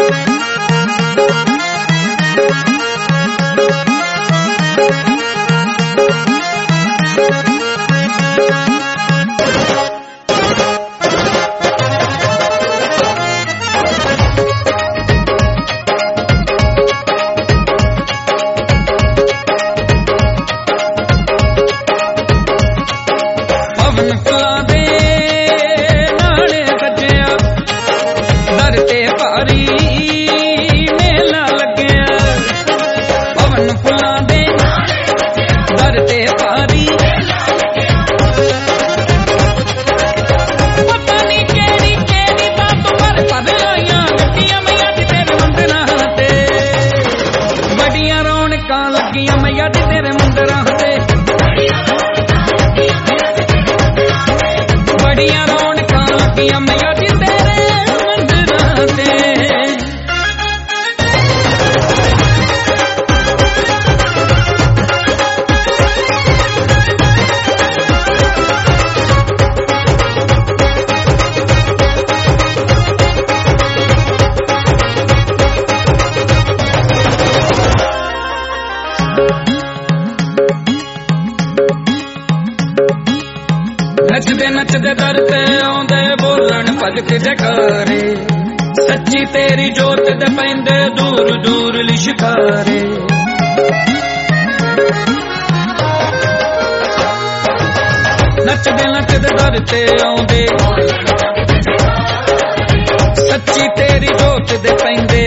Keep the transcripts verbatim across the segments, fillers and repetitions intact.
नचदे नचदे दर ते आउंदे बोलन भगत जकारे सच्ची तेरी जोत दे पैंदे दूर दूर लिशकारे नचदे नचदे दर ते आउंदे सच्ची तेरी जोत दे पैंदे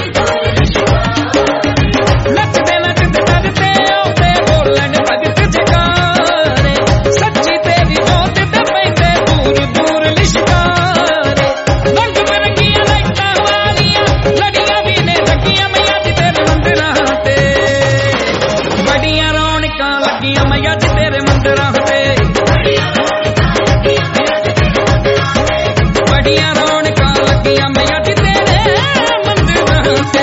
नचदे नचदे दर ते आउंदे बोलन भगत जकारे सच्ची तेरी जोत दे पैंदे दूर दूर लिशकारे रंग बिरंगियां लाइटां वालियां लड़ियां भी ने लगियां मैया जी तेरे मंदिरां ते बड़ियां रौनकां लगियां मैया जी तेरे मंदिरां ते बड़ियां रौनकां लगियां मैया जी तेरे मंदिरां ते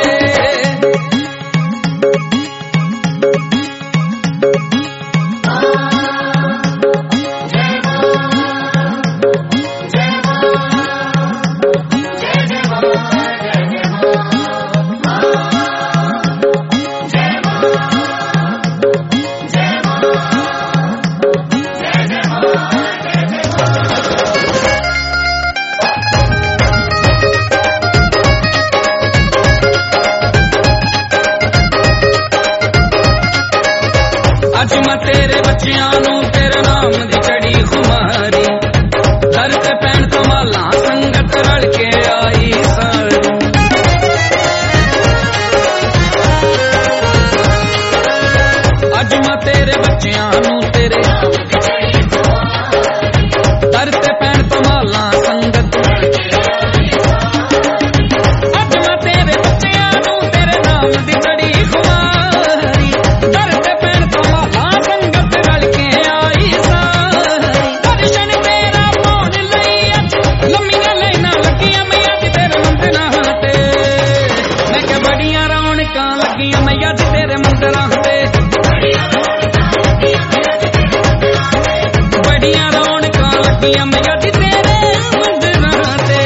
अज मैं तेरे बच्चियां नू तेरे नाम दी चढ़ी खुमारी दर ते पैण कमाला संगत रल के आई सारी अज मैं तेरे बच्चियां नू तेरे दर ते पैण कमाला संगत अज मैं तेरे बच्चियां नू तेरे नाम दी चढ़ी खुमारी दर ते पैण कमाला संगत रल के आई सारी दर्शन तेरा पाउण लई अज लम्मियां लाइनां लगियां मैया जी तेरे मंदिरां ते मैं क्या बड़ियां रौनकां लगियां मैया जी तेरे मंदिरां ते बड़ियां रौनकां लगियां मैया जी तेरे मंदिरां ते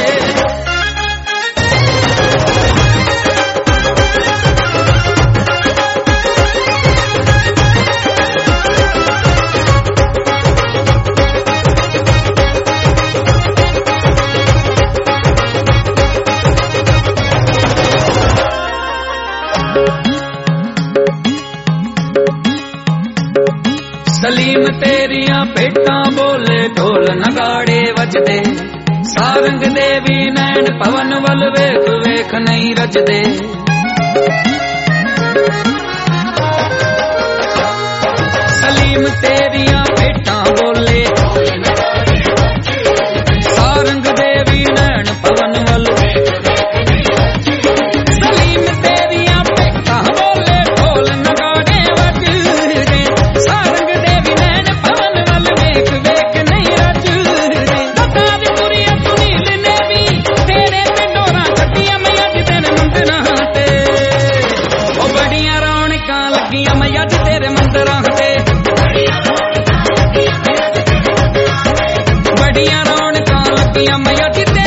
सलीम तेरिया भेटां बोले ढोल नगाड़े वजदे सारंग देवी नैन पवन वल वेख वेख नहीं रजदे सलीम तेरिया भेटां बोले सारंग देवी नैन पवन वल सलीम तेरिया भेटां बोले ढोल नगाड़े वजदे सारंग देवी नैन पवन वल वेख वेख नहीं रजदे दतार पुरिया सुनील ने भी तेरे ते डोरां कट्टियां मैया जी तेरे मंदिरां ते ओ बड़ियां रौनकां लगियां मैया जी तेरे मंदिरां ते बड़ियां रौनकां लगियां मैया जी